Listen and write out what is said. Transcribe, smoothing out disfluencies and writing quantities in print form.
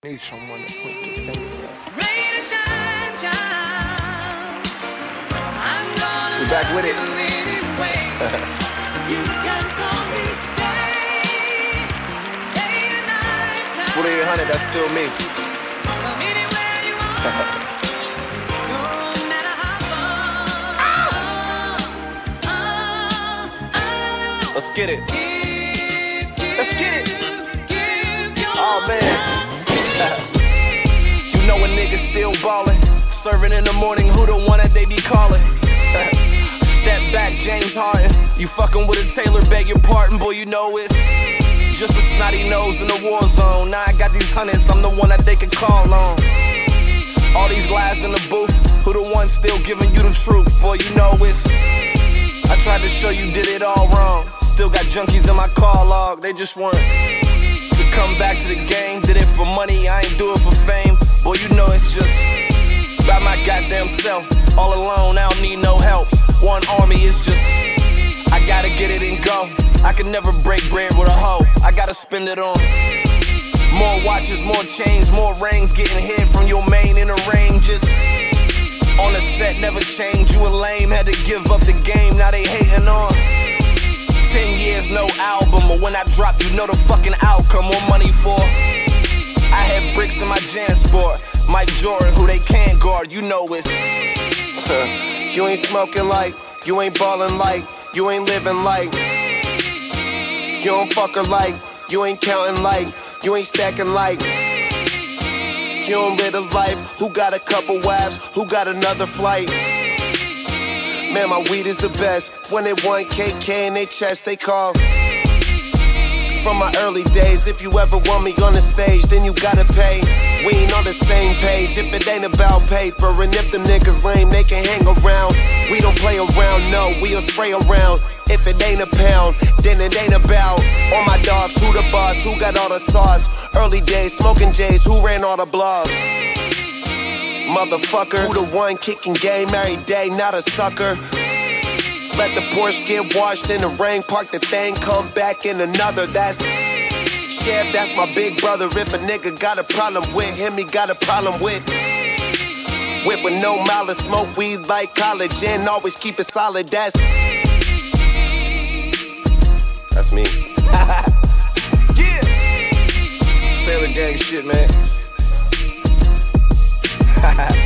Need someone to point the finger at. Rain or shine, child, I'm gonna We back with it. anyway. You can call me day and night time. 4800, that's still me. From anywhere you are, no matter how far. Let's get it. Let's get it. Give your Oh man. You know a nigga still ballin'. Serving in the morning, who the one that they be calling? Step back, James Harden. You fucking with a Taylor, beg your pardon, boy, you know it's just a snotty nose in the war zone. Now I got these hundreds, I'm the one that they can call on. All these lies in the booth, who the one still giving you the truth? Boy, you know it's I tried to show you did it all wrong. Still got junkies in my call log, they just want to come back to the game. Did it for money, I ain't do it for fame. Boy, you know it's just about my goddamn self. All alone, I don't need no help. One army is just I gotta get it and go. I can never break bread with a hoe. I gotta spend it on more watches, more chains, more rings. Getting hit from your main in the ring. Just on the set, never change. You a lame, had to give up the game. Now they hating on 10 years, no album. But when I drop, you know the fucking outcome. More money for I had bricks in my JanSport. Mike Jordan, who they can't guard, you know it's you ain't smoking like, you ain't ballin' like, you ain't living like, you don't fuck her like, you ain't counting like, you ain't stacking like, you don't live a life. Who got a couple wives, who got another flight? Man, my weed is the best. When they want KK in their chest, they call. From my early days, if you ever want me on the stage, then you gotta pay. We ain't on the same page if it ain't about paper. And if them niggas lame, they can hang around. We don't play around, no, we'll spray around. If it ain't a pound, then it ain't about all my dogs, who the boss, who got all the sauce. Early days, smoking J's, who ran all the blogs. Motherfucker, who the one kicking game every day, not a sucker. Let the Porsche get washed in the rain, park the thing, come back in another. That's Chef, that's my big brother. If a nigga got a problem with him, he got a problem with with no malice, smoke weed like college and always keep it solid. That's me. Yeah. Taylor gang shit, man.